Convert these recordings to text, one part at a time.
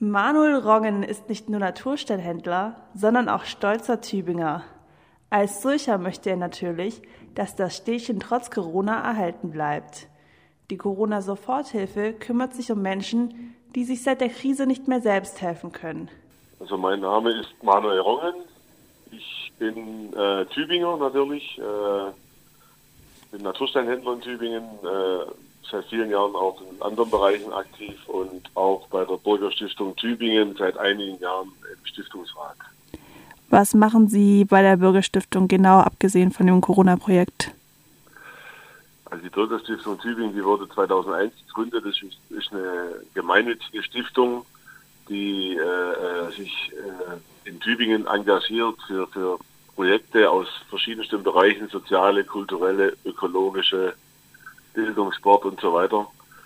Manuel Rongen ist nicht nur Natursteinhändler, sondern auch stolzer Tübinger. Als solcher möchte er natürlich, dass das Städtchen trotz Corona erhalten bleibt. Die Corona-Soforthilfe kümmert sich um Menschen, die sich seit der Krise nicht mehr selbst helfen können. Also mein Name ist Manuel Rongen. Ich bin Tübinger natürlich, bin Natursteinhändler in Tübingen, seit vielen Jahren auch in anderen Bereichen aktiv und auch bei der Bürgerstiftung Tübingen seit einigen Jahren im Stiftungsrat. Was machen Sie bei der Bürgerstiftung genau, abgesehen von dem Corona-Projekt? Also die Bürgerstiftung Tübingen, die wurde 2001 gegründet. Das ist eine gemeinnützige Stiftung, die sich in Tübingen engagiert für Projekte aus verschiedensten Bereichen, soziale, kulturelle, ökologische, Bildung, Sport und so weiter.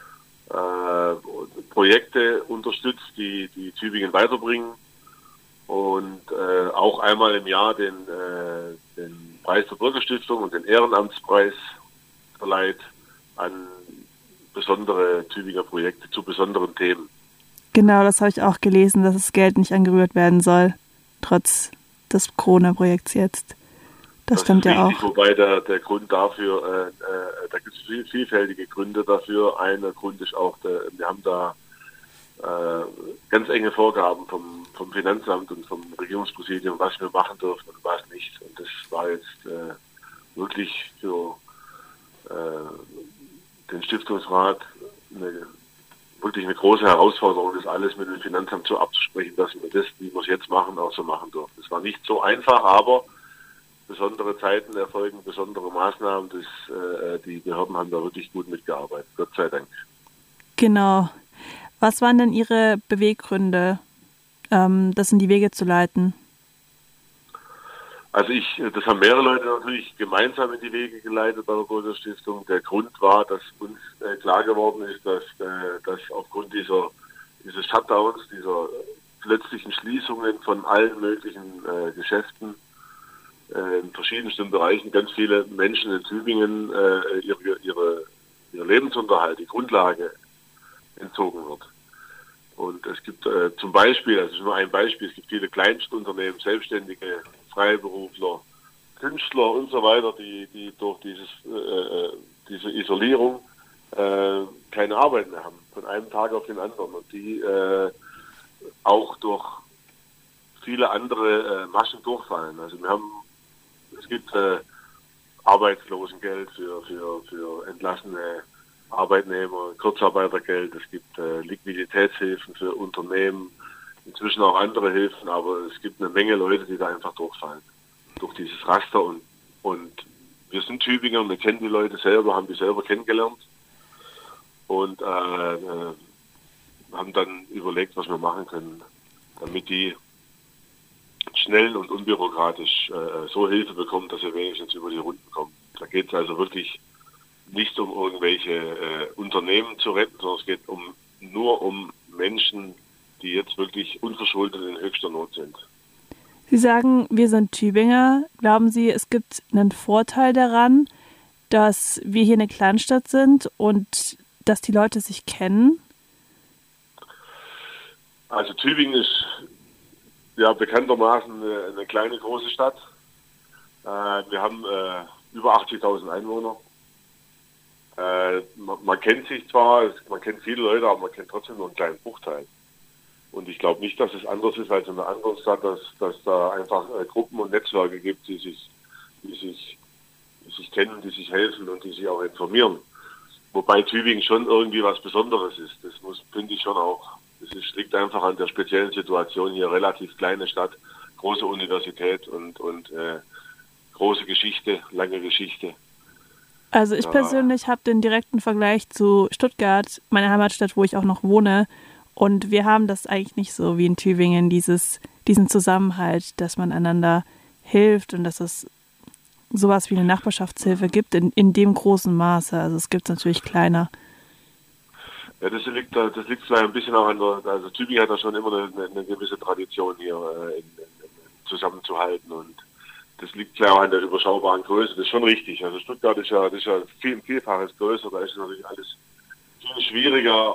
Projekte unterstützt, die Tübingen weiterbringen und auch einmal im Jahr den Preis der Bürgerstiftung und den Ehrenamtspreis verleiht an besondere Tübinger Projekte zu besonderen Themen. Genau, das habe ich auch gelesen, dass das Geld nicht angerührt werden soll, trotz des Corona-Projekts jetzt. Das stimmt ja auch. Wobei der Grund dafür, da gibt es vielfältige Gründe dafür. Einer Grund ist auch, wir haben da ganz enge Vorgaben vom Finanzamt und vom Regierungspräsidium, was wir machen dürfen und was nicht. Und das war jetzt wirklich für den Stiftungsrat wirklich eine große Herausforderung, das alles mit dem Finanzamt so abzusprechen, dass wir das, wie wir es jetzt machen, auch so machen dürfen. Es war nicht so einfach, aber besondere Zeiten erfolgen besondere Maßnahmen. Die Behörden haben da wirklich gut mitgearbeitet, Gott sei Dank. Genau. Was waren denn Ihre Beweggründe, das in die Wege zu leiten? Also das haben mehrere Leute natürlich gemeinsam in die Wege geleitet bei der Bürgerstiftung. Der Grund war, dass uns klar geworden ist, dass aufgrund dieses Shutdowns, dieser plötzlichen Schließungen von allen möglichen Geschäften in verschiedensten Bereichen ganz viele Menschen in Tübingen ihr Lebensunterhalt, die Grundlage entzogen wird. Und es gibt zum Beispiel, also nur ein Beispiel, es gibt viele Kleinstunternehmen, Selbstständige, Freiberufler, Künstler und so weiter, die durch diese Isolierung keine Arbeit mehr haben, von einem Tag auf den anderen. Und die auch durch viele andere Maschen durchfallen. Also es gibt Arbeitslosengeld für entlassene Arbeitnehmer, Kurzarbeitergeld, es gibt Liquiditätshilfen für Unternehmen, inzwischen auch andere Hilfen, aber es gibt eine Menge Leute, die da einfach durchfallen durch dieses Raster und wir sind Tübinger und wir kennen die Leute selber, haben die selber kennengelernt und haben dann überlegt, was wir machen können, damit die schnell und unbürokratisch so Hilfe bekommen, dass sie wenigstens über die Runden kommen. Da geht es also wirklich nicht um irgendwelche Unternehmen zu retten, sondern es geht nur um Menschen, die jetzt wirklich unverschuldet in höchster Not sind. Sie sagen, wir sind Tübinger. Glauben Sie, es gibt einen Vorteil daran, dass wir hier eine Kleinstadt sind und dass die Leute sich kennen? Also Tübingen ist ja bekanntermaßen eine kleine, große Stadt. Wir haben über 80.000 Einwohner. Man kennt sich zwar, man kennt viele Leute, aber man kennt trotzdem nur einen kleinen Bruchteil. Und ich glaube nicht, dass es anders ist als in einer anderen Stadt, dass da einfach Gruppen und Netzwerke gibt, die sich kennen, die sich helfen und die sich auch informieren. Wobei Tübingen schon irgendwie was Besonderes ist. Das finde ich schon auch. Liegt einfach an der speziellen Situation hier, relativ kleine Stadt, große Universität und große Geschichte, lange Geschichte. Also ich persönlich habe den direkten Vergleich zu Stuttgart, meiner Heimatstadt, wo ich auch noch wohne. Und wir haben das eigentlich nicht so wie in Tübingen, diesen Zusammenhalt, dass man einander hilft und dass es sowas wie eine Nachbarschaftshilfe gibt in dem großen Maße. Also es gibt es natürlich kleiner. Ja, das liegt vielleicht ein bisschen auch also Tübingen hat da schon immer eine gewisse Tradition hier zusammenzuhalten und das liegt vielleicht auch an der überschaubaren Größe. Das ist schon richtig. Also Stuttgart ist ja Vielfaches größer, da ist natürlich alles viel schwieriger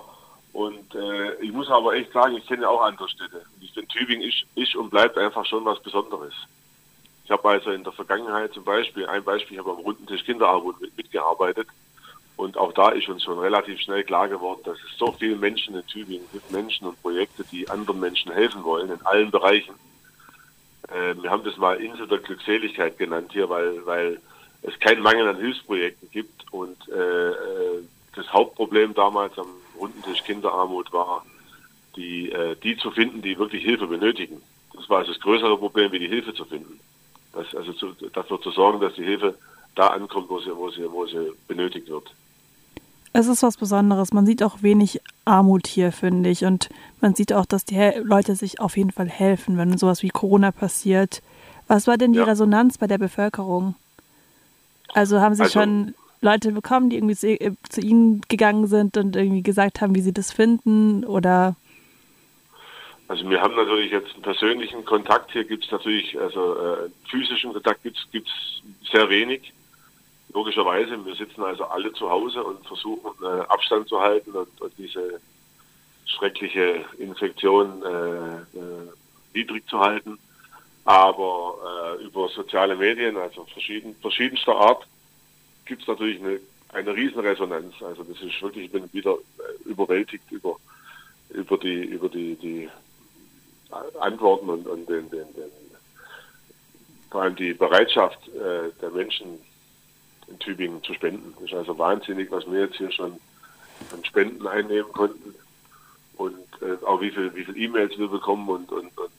Und ich muss aber echt sagen, ich kenne ja auch andere Städte. Und ich finde, Tübingen ist und bleibt einfach schon was Besonderes. Ich habe also in der Vergangenheit zum Beispiel, ich habe am runden Tisch Kinderarmut mitgearbeitet. Und auch da ist uns schon relativ schnell klar geworden, dass es so viele Menschen in Tübingen gibt, Menschen und Projekte, die anderen Menschen helfen wollen, in allen Bereichen. Wir haben das mal Insel der Glückseligkeit genannt hier, weil es keinen Mangel an Hilfsprojekten gibt. Und das Hauptproblem damals am runden Tisch Kinderarmut war, die zu finden, die wirklich Hilfe benötigen. Das war also das größere Problem, wie die Hilfe zu finden. Dafür zu sorgen, dass die Hilfe da ankommt, wo sie benötigt wird. Es ist was Besonderes. Man sieht auch wenig Armut hier, finde ich. Und man sieht auch, dass die Leute sich auf jeden Fall helfen, wenn sowas wie Corona passiert. Was war denn die Resonanz bei der Bevölkerung? Also haben Sie schon Leute bekommen, die irgendwie zu Ihnen gegangen sind und irgendwie gesagt haben, wie sie das finden? Oder? Also wir haben natürlich jetzt einen persönlichen Kontakt. Hier gibt es natürlich, physischen Kontakt gibt es sehr wenig. Logischerweise, wir sitzen also alle zu Hause und versuchen Abstand zu halten und diese schreckliche Infektion niedrig zu halten. Aber über soziale Medien, also verschiedenster Art, gibt es natürlich eine Riesenresonanz. Also das ist wirklich, ich bin wieder überwältigt über die Antworten und vor allem die Bereitschaft der Menschen in Tübingen zu spenden. Das ist also wahnsinnig, was wir jetzt hier schon an Spenden einnehmen konnten und auch wie viel E-Mails wir bekommen und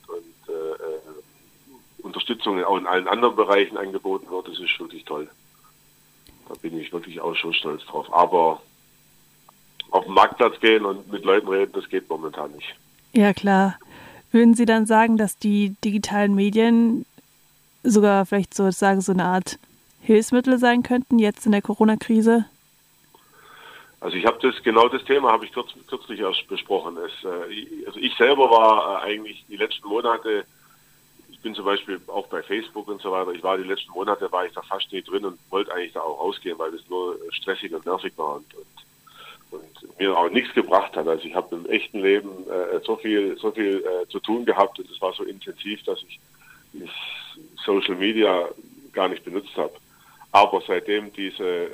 Unterstützung auch in allen anderen Bereichen angeboten wird. Das ist wirklich toll. Da bin ich wirklich auch schon stolz drauf. Aber auf den Marktplatz gehen und mit Leuten reden, das geht momentan nicht. Ja, klar. Würden Sie dann sagen, dass die digitalen Medien sogar vielleicht sozusagen so eine Art Hilfsmittel sein könnten, jetzt in der Corona-Krise? Also das Thema habe ich kürzlich erst besprochen. Also ich selber war eigentlich die letzten Monate, ich bin zum Beispiel auch bei Facebook und so weiter, war ich da fast nie drin und wollte eigentlich da auch rausgehen, weil es nur stressig und nervig war und mir auch nichts gebracht hat. Also ich habe im echten Leben so viel zu tun gehabt und es war so intensiv, dass ich Social Media gar nicht benutzt habe. Aber seitdem diese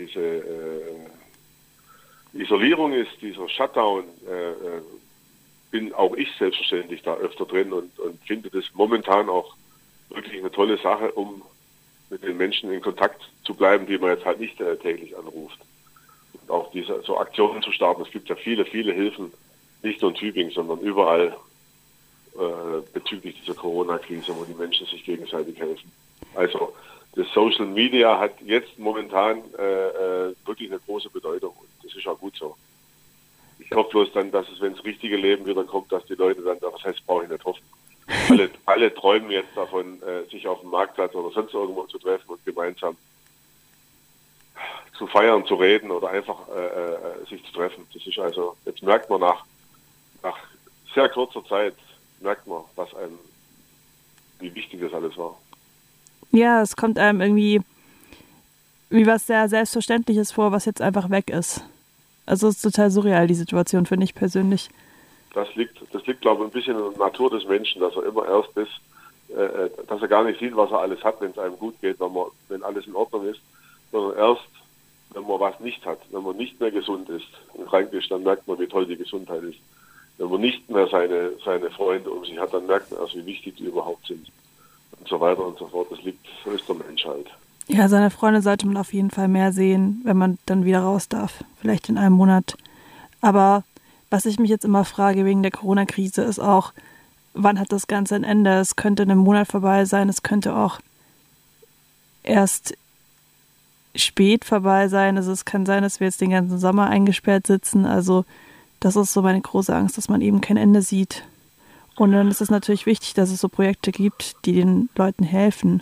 Isolierung ist, dieser Shutdown, bin auch ich selbstverständlich da öfter drin und finde das momentan auch wirklich eine tolle Sache, um mit den Menschen in Kontakt zu bleiben, die man jetzt halt nicht täglich anruft. Und auch so Aktionen zu starten. Es gibt ja viele, viele Hilfen, nicht nur in Tübingen, sondern überall bezüglich dieser Corona-Krise, wo die Menschen sich gegenseitig helfen. Also das Social Media hat jetzt momentan wirklich eine große Bedeutung und das ist auch gut so. Ich hoffe bloß dann, dass es, wenn das richtige Leben wieder kommt, dass die Leute dann, was heißt, brauche ich nicht hoffen. Alle träumen jetzt davon, sich auf dem Marktplatz oder sonst irgendwo zu treffen und gemeinsam zu feiern, zu reden oder einfach sich zu treffen. Das ist also, jetzt merkt man nach sehr kurzer Zeit, wie wichtig das alles war. Ja, es kommt einem irgendwie wie was sehr Selbstverständliches vor, was jetzt einfach weg ist. Also es ist total surreal, die Situation, finde ich persönlich. Das liegt, glaube ich, ein bisschen in der Natur des Menschen, dass er immer erst dass er gar nicht sieht, was er alles hat, wenn es einem gut geht, wenn alles in Ordnung ist, sondern erst, wenn man was nicht hat, wenn man nicht mehr gesund ist und krank ist, dann merkt man, wie toll die Gesundheit ist. Wenn man nicht mehr seine Freunde um sich hat, dann merkt man erst, wie wichtig die überhaupt sind. Und so weiter und so fort. So ist der Mensch halt. Ja, seine Freunde sollte man auf jeden Fall mehr sehen, wenn man dann wieder raus darf. Vielleicht in einem Monat. Aber was ich mich jetzt immer frage wegen der Corona-Krise ist auch, wann hat das Ganze ein Ende? Es könnte in einem Monat vorbei sein, es könnte auch erst spät vorbei sein. Also es kann sein, dass wir jetzt den ganzen Sommer eingesperrt sitzen. Also das ist so meine große Angst, dass man eben kein Ende sieht. Und dann ist es natürlich wichtig, dass es so Projekte gibt, die den Leuten helfen.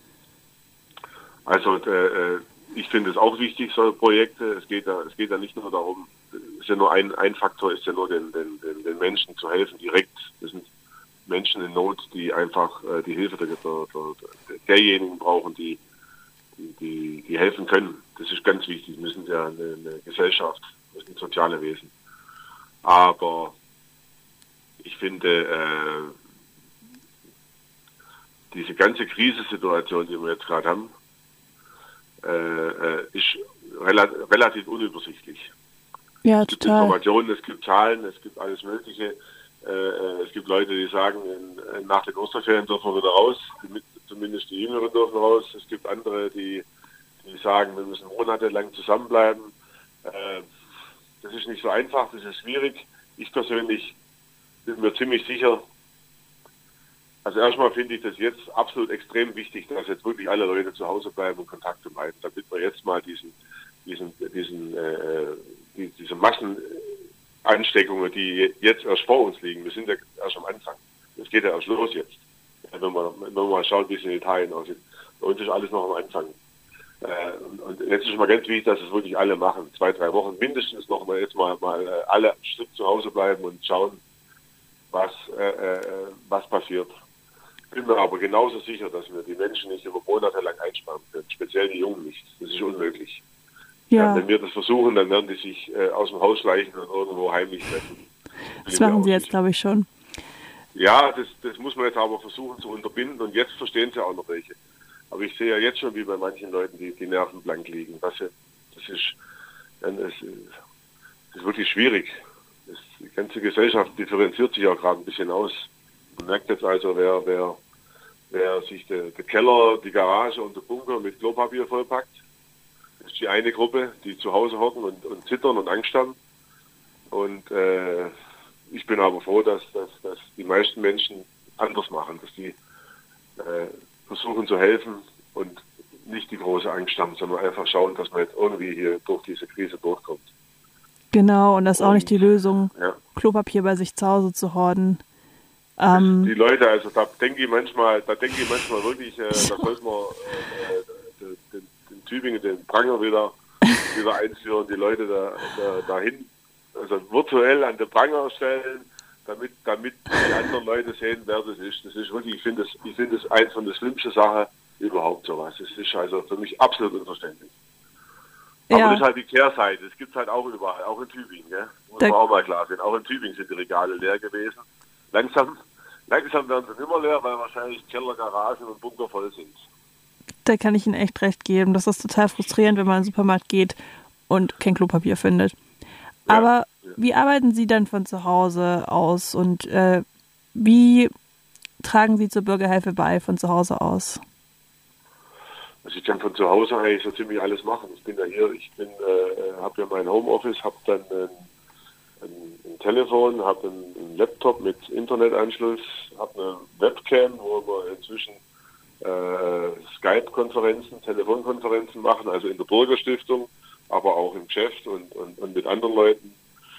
Also ich finde es auch wichtig, solche Projekte. Es geht ja nicht nur darum, ist ja nur ein Faktor, ist ja nur den Menschen zu helfen direkt. Das sind Menschen in Not, die einfach die Hilfe derjenigen brauchen, die helfen können. Das ist ganz wichtig. Wir sind ja eine Gesellschaft, wir sind soziale Wesen. Aber ich finde, diese ganze Krisensituation, die wir jetzt gerade haben, ist relativ unübersichtlich. Ja, es gibt total. Informationen, es gibt Zahlen, es gibt alles Mögliche. Es gibt Leute, die sagen, nach den Osterferien dürfen wir wieder raus, zumindest die Jüngeren dürfen raus. Es gibt andere, die sagen, wir müssen monatelang zusammenbleiben. Das ist nicht so einfach, das ist schwierig. Ich persönlich bin mir ziemlich sicher, also erstmal finde ich das jetzt absolut extrem wichtig, dass jetzt wirklich alle Leute zu Hause bleiben und Kontakte bleiben, damit wir jetzt mal diese Massenansteckungen, die jetzt erst vor uns liegen, wir sind ja erst am Anfang. Es geht ja erst los jetzt. Wenn man mal schaut, wie es in Italien aussieht. Bei uns ist alles noch am Anfang. Und jetzt ist mal ganz wichtig, dass es wirklich alle machen. 2-3 Wochen mindestens noch mal jetzt mal alle strikt zu Hause bleiben und schauen, was passiert. Ich bin mir aber genauso sicher, dass wir die Menschen nicht über Monate lang einsperren können, speziell die Jungen nicht. Das ist unmöglich. Ja, wenn wir das versuchen, dann werden die sich aus dem Haus schleichen und irgendwo heimlich treffen. Das machen sie jetzt, glaube ich, schon. Ja, das muss man jetzt aber versuchen zu unterbinden und jetzt verstehen sie auch noch welche. Aber ich sehe ja jetzt schon, wie bei manchen Leuten die Nerven blank liegen. Das ist wirklich schwierig. Die ganze Gesellschaft differenziert sich auch gerade ein bisschen aus. Man merkt jetzt also, wer sich der Keller, die Garage und der Bunker mit Klopapier vollpackt. Das ist die eine Gruppe, die zu Hause hocken und zittern und Angst haben. Und ich bin aber froh, dass die meisten Menschen anders machen, dass die versuchen zu helfen und nicht die große Angst haben, sondern einfach schauen, dass man jetzt irgendwie hier durch diese Krise durchkommt. Genau, und das ist auch nicht die Lösung, ja, Klopapier bei sich zu Hause zu horden. Die Leute, also da denke ich manchmal wirklich, da sollte man den Tübingen den Pranger wieder einführen, die Leute dahin, also virtuell an den Pranger stellen, damit die anderen Leute sehen, wer das ist. Das ist wirklich, ich finde das eins von der schlimmsten Sachen überhaupt sowas. Das ist also für mich absolut unverständlich. Aber das ist halt die Kehrseite. Das gibt es halt auch überall, auch in Tübingen. Gell? Muss man auch mal klar sehen. Auch in Tübingen sind die Regale leer gewesen. Langsam werden sie nicht mehr leer, weil wahrscheinlich Keller, Garagen und Bunker voll sind. Da kann ich Ihnen echt recht geben. Das ist total frustrierend, wenn man in den Supermarkt geht und kein Klopapier findet. Ja, aber wie arbeiten Sie dann von zu Hause aus und wie tragen Sie zur Bürgerhilfe bei von zu Hause aus? Also ich kann von zu Hause eigentlich so ziemlich alles machen. Ich bin ja hier, habe ja mein Homeoffice, habe dann ein Telefon, habe einen Laptop mit Internetanschluss, habe eine Webcam, wo wir inzwischen Skype-Konferenzen, Telefonkonferenzen machen, also in der Bürgerstiftung, aber auch im Geschäft und mit anderen Leuten.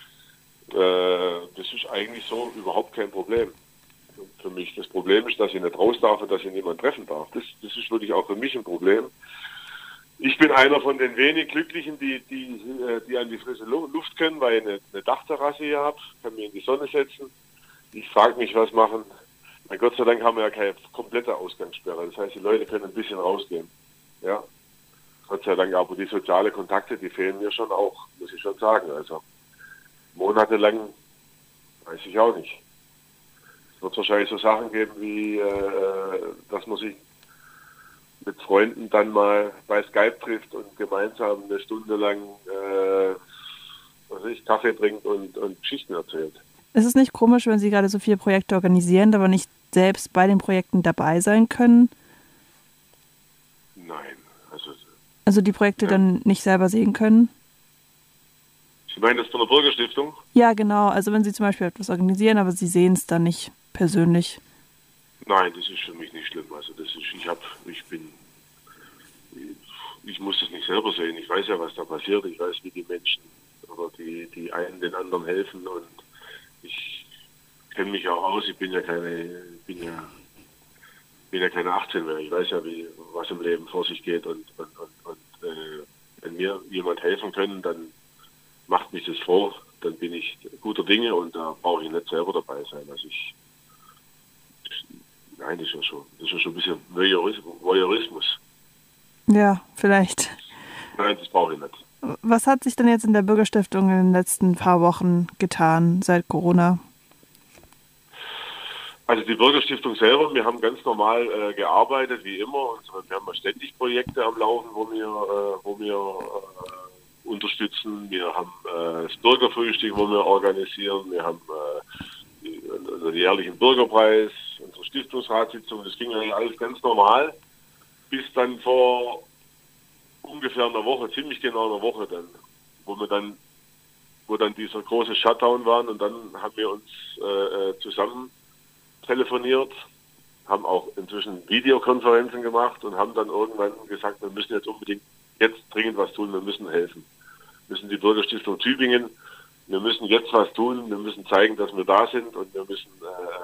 Das ist eigentlich so überhaupt kein Problem für mich. Das Problem ist, dass ich nicht raus darf und dass ich niemanden treffen darf. Das ist wirklich auch für mich ein Problem. Ich bin einer von den wenig Glücklichen, die an die frische Luft können, weil ich eine Dachterrasse hier habe, kann mich in die Sonne setzen. Ich frage mich, was machen. Na Gott sei Dank haben wir ja keine komplette Ausgangssperre. Das heißt, die Leute können ein bisschen rausgehen. Ja, Gott sei Dank, aber die sozialen Kontakte, die fehlen mir schon auch, muss ich schon sagen. Also monatelang weiß ich auch nicht. Es wird wahrscheinlich so Sachen geben wie, dass man sich mit Freunden dann mal bei Skype trifft und gemeinsam eine Stunde lang Kaffee trinkt und Geschichten erzählt. Ist es nicht komisch, wenn Sie gerade so viele Projekte organisieren, aber nicht selbst bei den Projekten dabei sein können? Nein. Also die Projekte dann nicht selber sehen können? Sie meinen das von der Bürgerstiftung? Ja, genau. Also wenn Sie zum Beispiel etwas organisieren, aber Sie sehen es dann nicht persönlich. Nein, das ist für mich nicht schlimm. Also ich muss das nicht selber sehen. Ich weiß ja, was da passiert. Ich weiß, wie die Menschen oder die einen den anderen helfen und ich kenne mich auch aus. Ich bin ja keine 18 mehr. Ich weiß ja, was im Leben vor sich geht und wenn mir jemand helfen kann, dann macht mich das froh. Dann bin ich guter Dinge und da brauche ich nicht selber dabei sein. Also nein, das ist ja schon ein bisschen Voyeurismus. Ja, vielleicht. Nein, das brauche ich nicht. Was hat sich denn jetzt in der Bürgerstiftung in den letzten paar Wochen getan seit Corona? Also die Bürgerstiftung selber, wir haben ganz normal gearbeitet, wie immer. Wir haben ständig Projekte am Laufen, wo wir unterstützen. Wir haben das Bürgerfrühstück, wo wir organisieren. Wir haben den jährlichen Bürgerpreis, unsere Stiftungsratssitzung. Das ging eigentlich alles ganz normal, bis dann vor ungefähr einer Woche, ziemlich genau einer Woche dann, wo dann dieser große Shutdown war, und dann haben wir uns zusammen telefoniert, haben auch inzwischen Videokonferenzen gemacht und haben dann irgendwann gesagt, wir müssen jetzt unbedingt jetzt dringend was tun, wir müssen helfen. Wir müssen die Bürgerstiftung Tübingen, wir müssen jetzt was tun, wir müssen zeigen, dass wir da sind, und wir müssen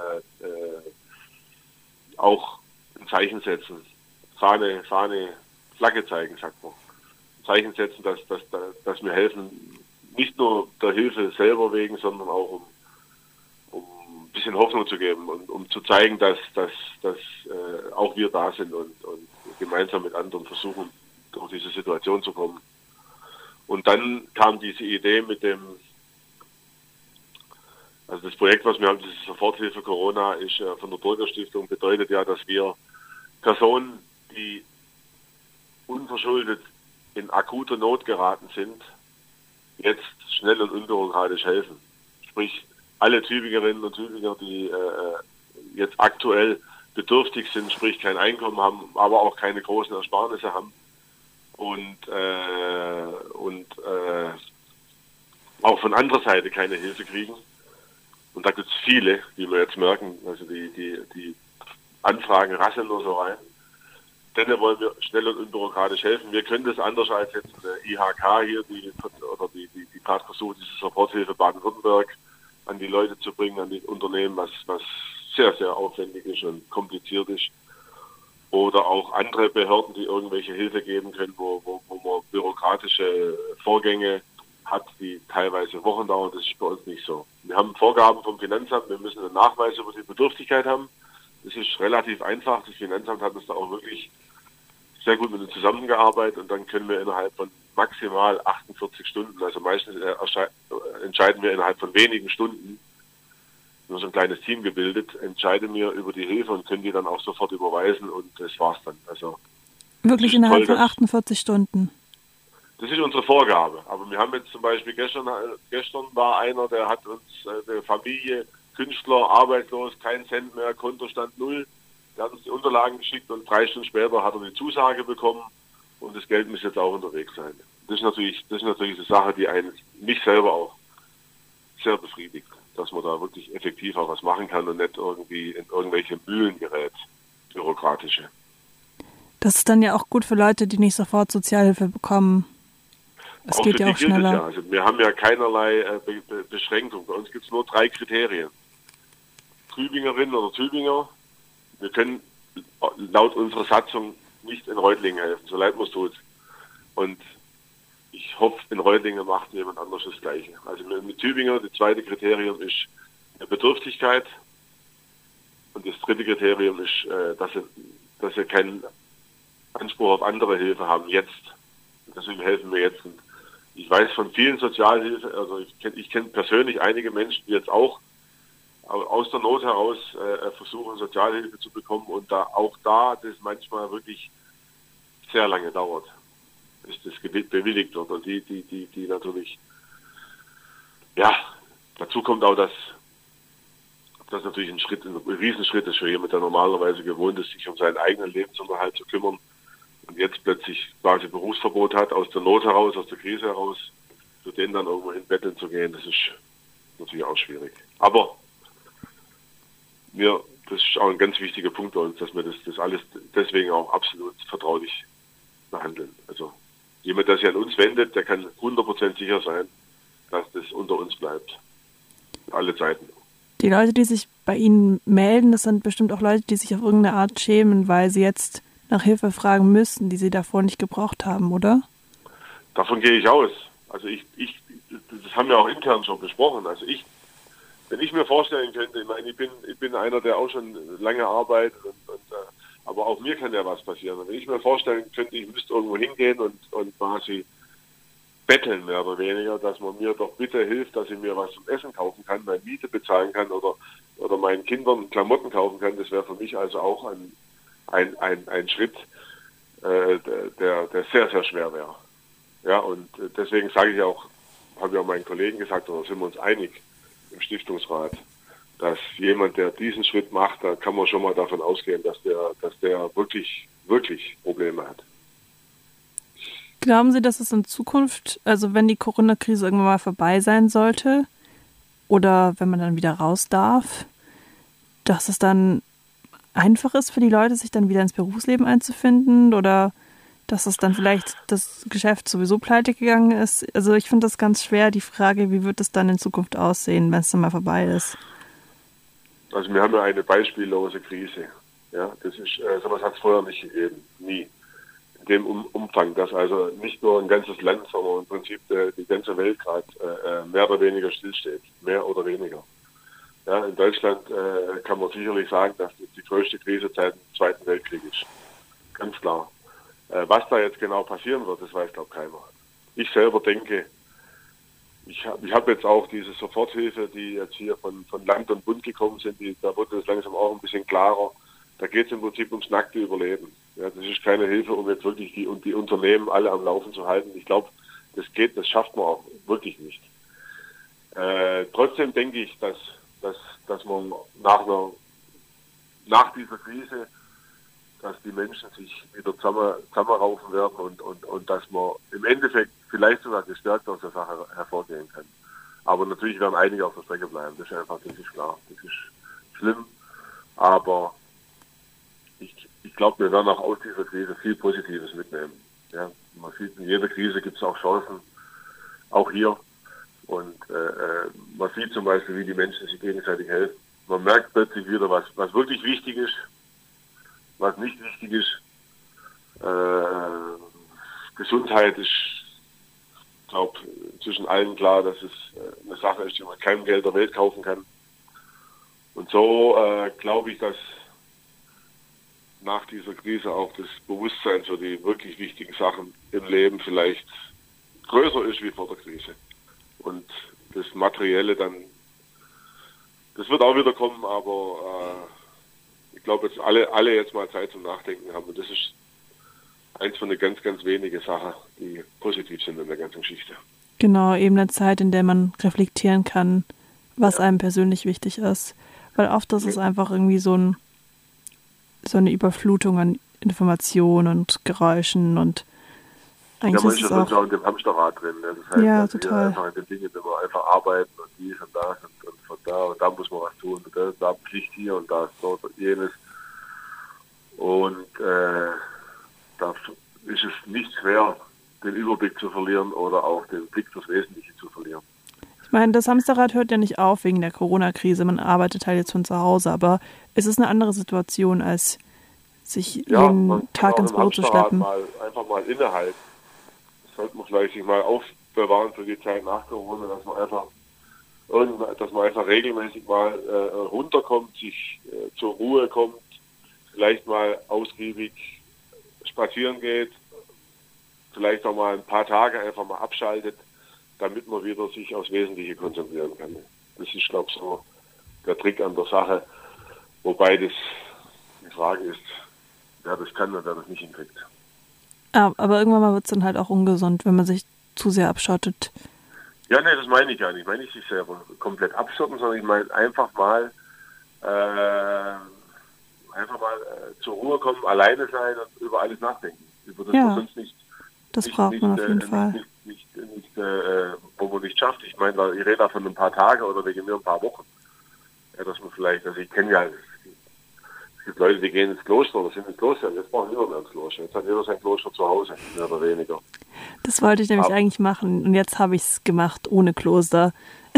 auch ein Zeichen setzen. Fahne, Flagge zeigen, sagt man. Zeichen setzen, dass wir helfen, nicht nur der Hilfe selber wegen, sondern auch um ein bisschen Hoffnung zu geben und um zu zeigen, dass auch wir da sind und gemeinsam mit anderen versuchen, durch diese Situation zu kommen. Und dann kam diese Idee also das Projekt, was wir haben, diese Soforthilfe Corona, ist von der Bürgerstiftung, bedeutet ja, dass wir Personen, die unverschuldet in akuter Not geraten sind, jetzt schnell und unbürokratisch helfen. Sprich, alle Tübingerinnen und Tübinger, die jetzt aktuell bedürftig sind, sprich kein Einkommen haben, aber auch keine großen Ersparnisse haben und auch von anderer Seite keine Hilfe kriegen. Und da gibt es viele, wie wir jetzt merken, also die Anfragen rasseln nur so rein. Denen wollen wir schnell und unbürokratisch helfen. Wir können das anders als jetzt der IHK hier, die gerade versucht, diese Soforthilfe Baden-Württemberg an die Leute zu bringen, an die Unternehmen, was sehr, sehr aufwendig ist und kompliziert ist. Oder auch andere Behörden, die irgendwelche Hilfe geben können, wo man bürokratische Vorgänge hat, die teilweise Wochen dauern. Das ist bei uns nicht so. Wir haben Vorgaben vom Finanzamt, wir müssen einen Nachweis über die Bedürftigkeit haben. Das ist relativ einfach. Das Finanzamt hat uns da auch wirklich sehr gut mit uns zusammengearbeitet, und dann können wir innerhalb von maximal 48 Stunden, also meistens entscheiden wir innerhalb von wenigen Stunden, nur so ein kleines Team gebildet, entscheiden wir über die Hilfe und können die dann auch sofort überweisen, und das war's dann. Also wirklich innerhalb von 48 Stunden? Das ist unsere Vorgabe. Aber wir haben jetzt zum Beispiel gestern war einer, der hat uns eine Familie, Künstler, arbeitslos, kein Cent mehr, Kontostand null. Der hat uns die Unterlagen geschickt, und 3 Stunden später hat er die Zusage bekommen, und das Geld muss jetzt auch unterwegs sein. Das ist natürlich eine Sache, die mich selber auch sehr befriedigt, dass man da wirklich effektiv auch was machen kann und nicht irgendwie in irgendwelche Mühlen gerät, bürokratische. Das ist dann ja auch gut für Leute, die nicht sofort Sozialhilfe bekommen. Es geht ja auch schneller. Ja. Also wir haben ja keinerlei Beschränkung. Bei uns gibt es nur 3 Kriterien. Tübingerinnen oder Tübinger, wir können laut unserer Satzung nicht in Reutlingen helfen, so leid uns tut. Und ich hoffe, in Reutlingen macht jemand anderes das Gleiche. Also mit Tübinger, das zweite Kriterium ist eine Bedürftigkeit, und das dritte Kriterium ist, dass sie keinen Anspruch auf andere Hilfe haben jetzt. Deswegen helfen wir jetzt. Und ich weiß von vielen Sozialhilfe, also ich kenne persönlich einige Menschen, die jetzt auch aus der Not heraus versuchen, Sozialhilfe zu bekommen, und das manchmal wirklich sehr lange dauert, bis das bewilligt wird. Und die natürlich, ja, dazu kommt auch, dass das natürlich ein Riesenschritt ist für jemanden, der normalerweise gewohnt ist, sich um seinen eigenen Lebensunterhalt zu kümmern, und jetzt plötzlich quasi Berufsverbot hat, aus der Not heraus, aus der Krise heraus, für den dann irgendwo hin betteln zu gehen, das ist natürlich auch schwierig. Aber das ist auch ein ganz wichtiger Punkt bei uns, dass wir das alles deswegen auch absolut vertraulich behandeln. Also jemand, der sich an uns wendet, der kann 100% sicher sein, dass das unter uns bleibt. Alle Zeiten. Die Leute, die sich bei Ihnen melden, das sind bestimmt auch Leute, die sich auf irgendeine Art schämen, weil sie jetzt nach Hilfe fragen müssen, die sie davor nicht gebraucht haben, oder? Davon gehe ich aus. Also das haben wir auch intern schon besprochen. Also wenn ich mir vorstellen könnte, ich meine, ich bin einer, der auch schon lange arbeitet, aber auch mir kann ja was passieren. Und wenn ich mir vorstellen könnte, ich müsste irgendwo hingehen und quasi betteln, mehr oder weniger, dass man mir doch bitte hilft, dass ich mir was zum Essen kaufen kann, meine Miete bezahlen kann oder meinen Kindern Klamotten kaufen kann. Das wäre für mich also auch ein Schritt, der sehr, sehr schwer wäre. Ja, und deswegen sage ich auch, habe ich auch meinen Kollegen gesagt, oder sind wir uns einig im Stiftungsrat, dass jemand, der diesen Schritt macht, da kann man schon mal davon ausgehen, dass der wirklich, wirklich Probleme hat. Glauben Sie, dass es in Zukunft, also wenn die Corona-Krise irgendwann mal vorbei sein sollte oder wenn man dann wieder raus darf, dass es dann einfach ist für die Leute, sich dann wieder ins Berufsleben einzufinden oder dass es dann vielleicht das Geschäft sowieso pleite gegangen ist? Also ich finde das ganz schwer, die Frage, wie wird es dann in Zukunft aussehen, wenn es dann mal vorbei ist? Also wir haben ja eine beispiellose Krise. Ja, das ist, sowas hat es vorher nicht gegeben, nie. In dem Umfang, dass also nicht nur ein ganzes Land, sondern im Prinzip die ganze Welt gerade mehr oder weniger stillsteht, mehr oder weniger. Ja, in Deutschland kann man sicherlich sagen, dass das die größte Krise seit dem Zweiten Weltkrieg ist. Ganz klar. Was da jetzt genau passieren wird, das weiß, glaube ich, keiner. Ich selber denke, ich hab jetzt auch diese Soforthilfe, die jetzt hier von Land und Bund gekommen sind, da wird es langsam auch ein bisschen klarer. Da geht es im Prinzip ums nackte Überleben. Ja, das ist keine Hilfe, um jetzt wirklich die Unternehmen alle am Laufen zu halten. Ich glaube, das schafft man auch wirklich nicht. Trotzdem denke ich, dass man nach dieser Krise, dass die Menschen sich wieder zusammenraufen werden und dass man im Endeffekt vielleicht sogar gestärkt aus der Sache hervorgehen kann. Aber natürlich werden einige auf der Strecke bleiben. Das ist klar. Das ist schlimm. Aber ich glaube, wir werden auch aus dieser Krise viel Positives mitnehmen. Ja, man sieht, in jeder Krise gibt es auch Chancen, auch hier. Und man sieht zum Beispiel, wie die Menschen sich gegenseitig helfen. Man merkt plötzlich wieder, was wirklich wichtig ist, was nicht wichtig ist. Gesundheit ist, ich glaube, zwischen allen klar, dass es eine Sache ist, die man keinem Geld der Welt kaufen kann. Und so glaube ich, dass nach dieser Krise auch das Bewusstsein für die wirklich wichtigen Sachen im Leben vielleicht größer ist wie vor der Krise. Und das Materielle dann, das wird auch wieder kommen, aber ich glaube, jetzt alle jetzt mal Zeit zum Nachdenken haben. Und das ist eins von den ganz, ganz wenigen Sachen, die positiv sind in der ganzen Geschichte. Genau, eben eine Zeit, in der man reflektieren kann, was einem persönlich wichtig ist. Weil oft ist es einfach irgendwie so eine Überflutung an Informationen und Geräuschen und eigentlich man ist es auch in dem Hamsterrad drin. Ne? Das heißt, ja, dass total. Einfach in den Dingen, wenn wir einfach arbeiten und dies und das und von da und da muss man was tun und da Pflicht hier und da dort und jenes. Und da ist es nicht schwer, den Überblick zu verlieren oder auch den Blick fürs Wesentliche zu verlieren. Ich meine, das Hamsterrad hört ja nicht auf wegen der Corona-Krise. Man arbeitet halt jetzt von zu Hause, aber es ist eine andere Situation, als sich jeden Tag ins Büro zu schleppen. Einfach mal innehalten. Das sollte man vielleicht sich mal aufbewahren für die Zeit nach Corona, dass man einfach regelmäßig mal runterkommt, sich zur Ruhe kommt, vielleicht mal ausgiebig spazieren geht, vielleicht auch mal ein paar Tage einfach mal abschaltet, damit man wieder sich aufs Wesentliche konzentrieren kann. Das ist, glaube ich, so der Trick an der Sache, wobei das die Frage ist, wer das kann und wer das nicht hinkriegt. Aber irgendwann mal wird es dann halt auch ungesund, wenn man sich zu sehr abschottet. Ja, nee, das meine ich ja nicht. Ich meine nicht sich selber komplett abschotten, sondern ich meine einfach mal zur Ruhe kommen, alleine sein und über alles nachdenken. Über das man sonst nicht. Das braucht man auf jeden Fall. Wo man nicht schafft. Ich meine, ich rede da von ein paar Tagen oder wegen mir ein paar Wochen. Ja, dass man vielleicht, also ich kenne ja, es gibt Leute, die gehen ins Kloster oder sind ins Kloster. Jetzt braucht niemand mehr ins Kloster. Jetzt hat jeder sein Kloster zu Hause, mehr oder weniger. Das wollte ich nämlich eigentlich machen und jetzt habe ich es gemacht ohne Kloster.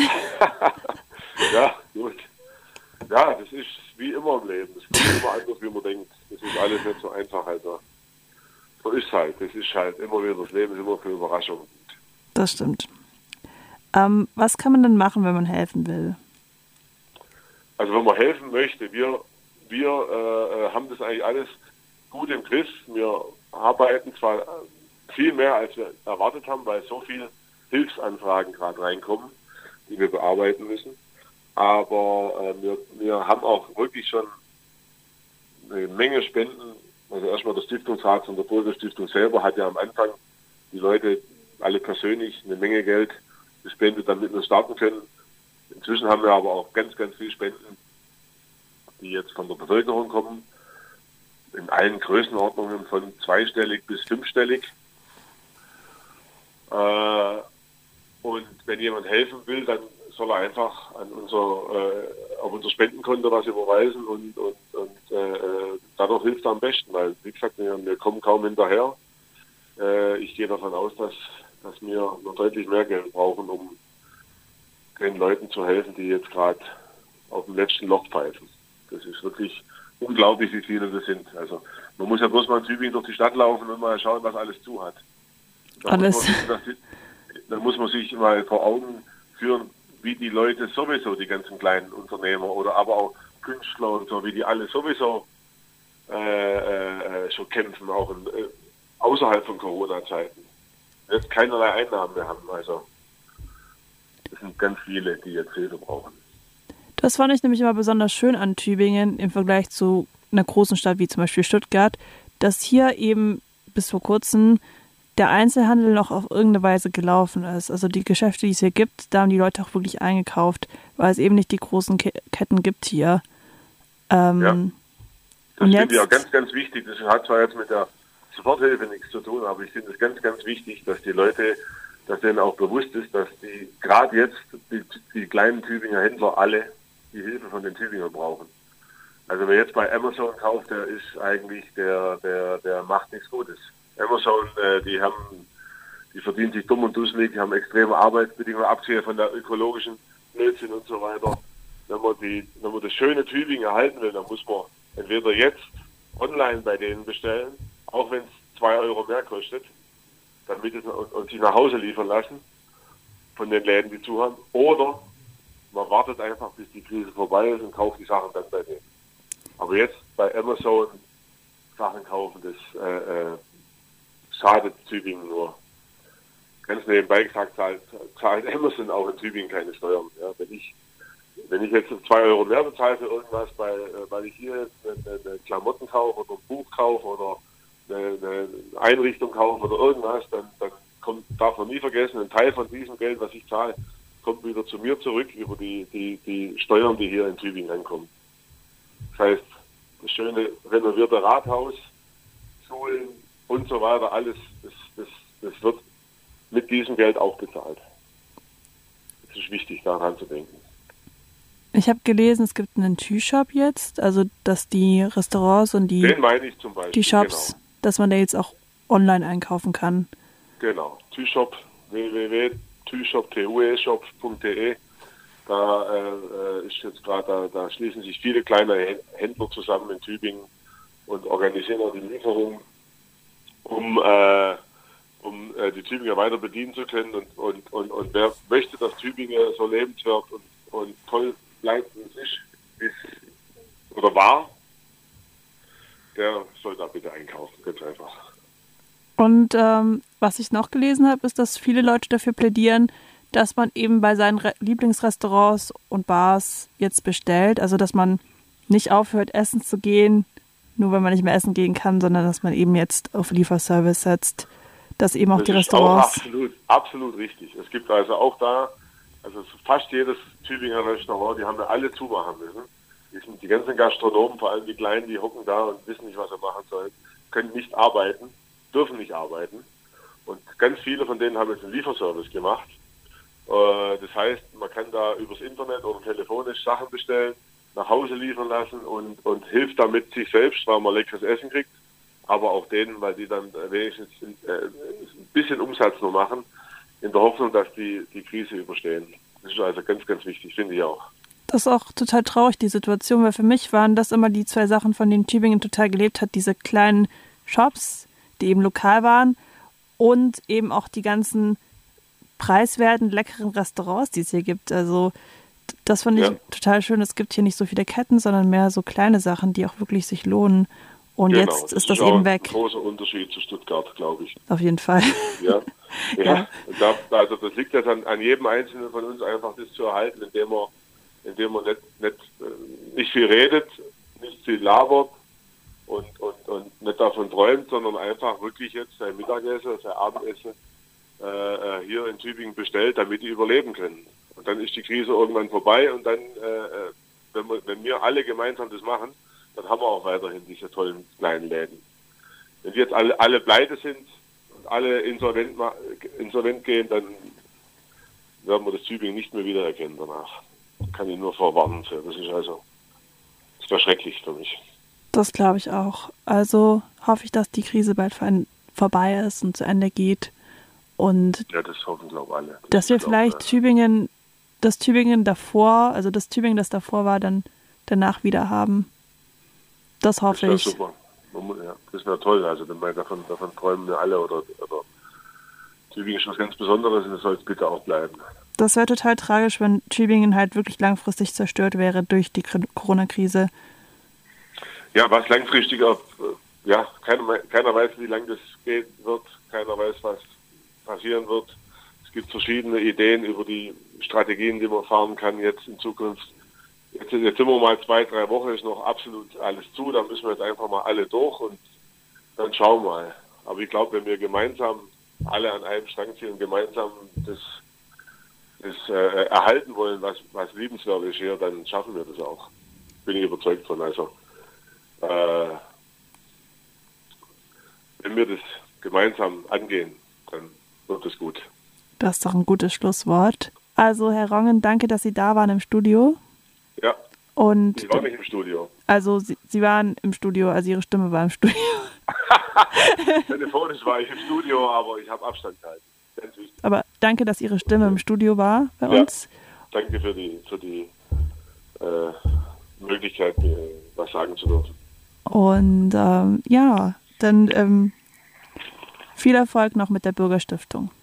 Ja, gut. Ja, das ist wie immer im Leben. Das ist immer anders, wie man denkt. Das ist alles nicht so einfach. Also. So ist halt. Das ist halt immer wieder, das Leben ist immer für Überraschungen. Das stimmt. Was kann man denn machen, wenn man helfen will? Also wenn man helfen möchte, wir haben das eigentlich alles gut im Griff. Wir arbeiten zwar viel mehr, als wir erwartet haben, weil so viel Hilfsanfragen gerade reinkommen, die wir bearbeiten müssen. Aber wir haben auch wirklich schon eine Menge Spenden. Also erstmal der Stiftungsrat und der Bürgerstiftung selber hat ja am Anfang die Leute alle persönlich eine Menge Geld gespendet, damit wir starten können. Inzwischen haben wir aber auch ganz, ganz viele Spenden, die jetzt von der Bevölkerung kommen, in allen Größenordnungen von 2-stellig bis 5-stellig. Und wenn jemand helfen will, dann soll er einfach auf unser Spendenkonto was überweisen und dadurch hilft er am besten, weil, wie gesagt, wir kommen kaum hinterher. Ich gehe davon aus, dass wir noch deutlich mehr Geld brauchen, um den Leuten zu helfen, die jetzt gerade auf dem letzten Loch pfeifen. Das ist wirklich unglaublich, wie viele das sind. Also man muss ja bloß mal in Tübingen durch die Stadt laufen und mal schauen, was alles zu hat. Da muss man sich mal vor Augen führen, wie die Leute sowieso, die ganzen kleinen Unternehmer oder aber auch Künstler und so, wie die alle sowieso schon kämpfen, auch außerhalb von Corona-Zeiten. Jetzt keinerlei Einnahmen mehr haben. Also das sind ganz viele, die jetzt Hilfe brauchen. Das fand ich nämlich immer besonders schön an Tübingen im Vergleich zu einer großen Stadt wie zum Beispiel Stuttgart, dass hier eben bis vor kurzem der Einzelhandel noch auf irgendeine Weise gelaufen ist. Also die Geschäfte, die es hier gibt, da haben die Leute auch wirklich eingekauft, weil es eben nicht die großen Ketten gibt hier. Ja, das finde ich auch ganz, ganz wichtig. Das hat zwar jetzt mit der Soforthilfe nichts zu tun, aber ich finde es ganz, ganz wichtig, dass die Leute, dass denen auch bewusst ist, dass die gerade jetzt die kleinen Tübinger Händler alle die Hilfe von den Tübingern brauchen. Also wer jetzt bei Amazon kauft, der ist eigentlich, der macht nichts Gutes. Amazon, die verdienen sich dumm und dusselig, die haben extreme Arbeitsbedingungen, abgesehen von der ökologischen Blödsinn und so weiter. Wenn man das schöne Tübingen erhalten will, dann muss man entweder jetzt online bei denen bestellen, auch wenn es 2 Euro mehr kostet, damit es und sich nach Hause liefern lassen von den Läden, die zu haben, oder man wartet einfach, bis die Krise vorbei ist und kauft die Sachen dann bei denen. Aber jetzt bei Amazon Sachen kaufen, das schadet Tübingen nur. Ganz nebenbei gesagt, zahlt Amazon auch in Tübingen keine Steuern. Ja, wenn ich jetzt 2 Euro mehr bezahle für irgendwas, weil ich hier eine Klamotten kaufe oder ein Buch kaufe oder eine Einrichtung kaufe oder irgendwas, dann darf man nie vergessen, ein Teil von diesem Geld, was ich zahle, kommt wieder zu mir zurück über die Steuern, die hier in Tübingen ankommen. Das heißt, das schöne renovierte Rathaus, Schulen und so weiter, alles, das wird mit diesem Geld auch bezahlt. Es ist wichtig, daran zu denken. Ich habe gelesen, es gibt einen Tü-Shop jetzt, also dass die Restaurants und den meine ich zum Beispiel, die Shops, genau, dass man da jetzt auch online einkaufen kann. Genau, Tü-Shop, www.tueshop.de. Da ist jetzt gerade, da schließen sich viele kleine Händler zusammen in Tübingen und organisieren auch die Lieferung, um die Tübinger weiter bedienen zu können. Und wer möchte, dass Tübingen so lebenswert und toll bleibt und ist oder war, der soll da bitte einkaufen, ganz einfach. Und was ich noch gelesen habe, ist, dass viele Leute dafür plädieren, dass man eben bei seinen Lieblingsrestaurants und Bars jetzt bestellt. Also, dass man nicht aufhört, essen zu gehen, nur weil man nicht mehr essen gehen kann, sondern dass man eben jetzt auf Lieferservice setzt, dass eben auch das die Restaurants... ist auch absolut richtig. Es gibt also auch da, also fast jedes Tübinger Restaurant, die haben ja alle zumachen müssen. Die ganzen Gastronomen, vor allem die Kleinen, die hocken da und wissen nicht, was sie machen sollen, können nicht arbeiten, dürfen nicht arbeiten. Und ganz viele von denen haben jetzt einen Lieferservice gemacht. Das heißt, man kann da übers Internet oder telefonisch Sachen bestellen, nach Hause liefern lassen und hilft damit sich selbst, weil man leckeres Essen kriegt, aber auch denen, weil die dann wenigstens ein bisschen Umsatz nur machen, in der Hoffnung, dass die Krise überstehen. Das ist also ganz, ganz wichtig, finde ich auch. Das ist auch total traurig, die Situation, weil für mich waren das immer die 2 Sachen, von denen Tübingen total gelebt hat, diese kleinen Shops, die eben lokal waren und eben auch die ganzen preiswerten, leckeren Restaurants, die es hier gibt. Also das fand ich total schön. Es gibt hier nicht so viele Ketten, sondern mehr so kleine Sachen, die auch wirklich sich lohnen. Und genau, jetzt ist das auch eben weg. Ein großer Unterschied zu Stuttgart, glaube ich. Auf jeden Fall. Ja, also das liegt jetzt an jedem Einzelnen von uns einfach, das zu erhalten, indem man nicht viel redet, nicht viel labert und nicht davon träumt, sondern einfach wirklich jetzt sein Mittagessen, sein Abendessen hier in Tübingen bestellt, damit die überleben können. Und dann ist die Krise irgendwann vorbei und dann, wenn wir alle gemeinsam das machen, dann haben wir auch weiterhin diese tollen kleinen Läden. Wenn jetzt alle pleite sind und alle insolvent gehen, dann werden wir das Tübingen nicht mehr wiedererkennen danach. Das kann ich nur vorwarnen. Das wäre schrecklich für mich. Das glaube ich auch. Also hoffe ich, dass die Krise bald vorbei ist und zu Ende geht. Und ja, das hoffen, glaube ich, alle. Dass wir vielleicht das Tübingen, das davor war, dann danach wieder haben. Das hoffe ich. Das wäre super. Ja, das wäre toll. Also davon träumen wir alle. Oder Tübingen ist was ganz Besonderes und das soll es bitte auch bleiben. Das wäre total tragisch, wenn Tübingen halt wirklich langfristig zerstört wäre durch die Corona-Krise. Ja, was langfristig keiner weiß, wie lange das gehen wird. Keiner weiß, was passieren wird. Es gibt verschiedene Ideen über die Strategien, die man fahren kann jetzt in Zukunft. Jetzt sind wir mal 2-3 Wochen, ist noch absolut alles zu, da müssen wir jetzt einfach mal alle durch und dann schauen wir mal. Aber ich glaube, wenn wir gemeinsam alle an einem Strang ziehen und gemeinsam das erhalten wollen, was liebenswert ist hier, dann schaffen wir das auch. Bin ich überzeugt von. Also wenn wir das gemeinsam angehen, dann wird es gut. Das ist doch ein gutes Schlusswort. Also Herr Rongen, danke, dass Sie da waren im Studio. Ja. Und ich war nicht im Studio. Also Sie waren im Studio, also Ihre Stimme war im Studio. Telefonisch war ich im Studio, aber ich habe Abstand gehalten. Ganz wichtig. Aber danke, dass Ihre Stimme im Studio war bei uns. Danke für die Möglichkeit, mir was sagen zu dürfen. Und dann viel Erfolg noch mit der Bürgerstiftung.